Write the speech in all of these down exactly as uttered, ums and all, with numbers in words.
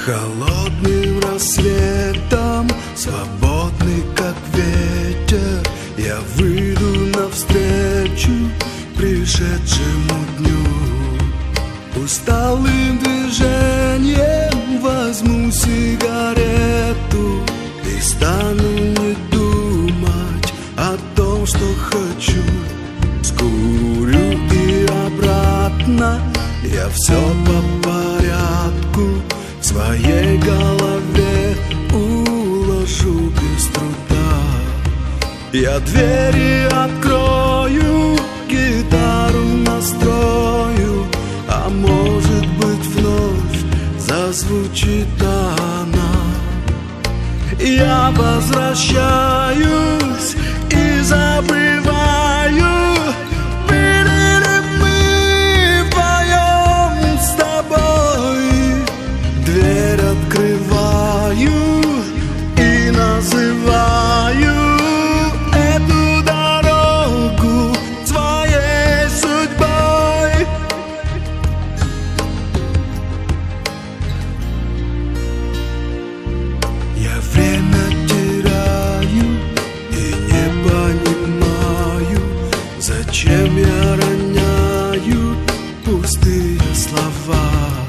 Холодным рассветом, свободный как ветер, я выйду навстречу пришедшему дню. Усталым движением возьму сигарету и стану не думать о том, что хочу. Скурю и обратно я все по порядку в своей голове уложу без труда. Я двери открою, гитару настрою, а может быть вновь зазвучит она. Я возвращаюсь и забываю, были ли мы вдвоем с тобой. Дверь открываю и называю эту дорогу своей судьбой. Я время теряю и не понимаю, зачем я роняю пустые слова.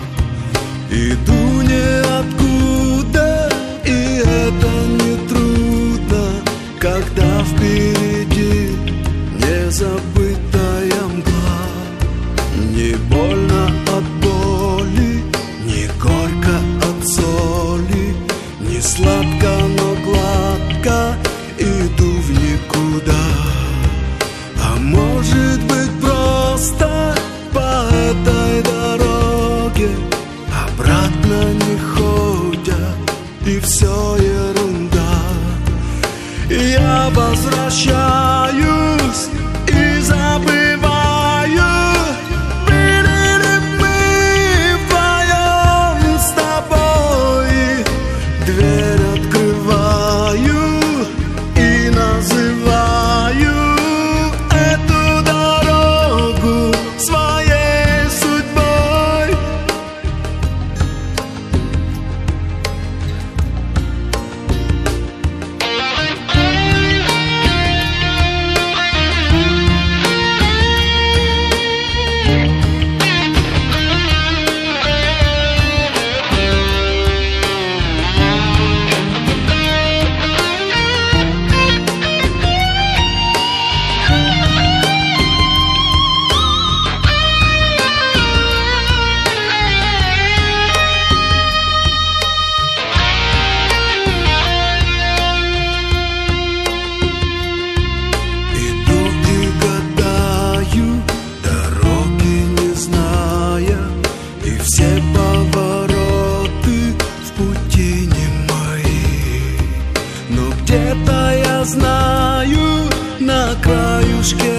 Иду ниоткуда, и это не трудно, когда впереди незабытая мгла. Не больно от боли, не горько от соли, не сладко, но гладко иду в никуда. А может быть просто по этой дороге обратно не ходят, и все ерунда. Я возвращаюсь и забываю, были ли мы вдвоем с тобой. Дверь открываю и называю эту дорогу своей судьбой. Все повороты в пути не мои, но где-то я знаю, на краюшке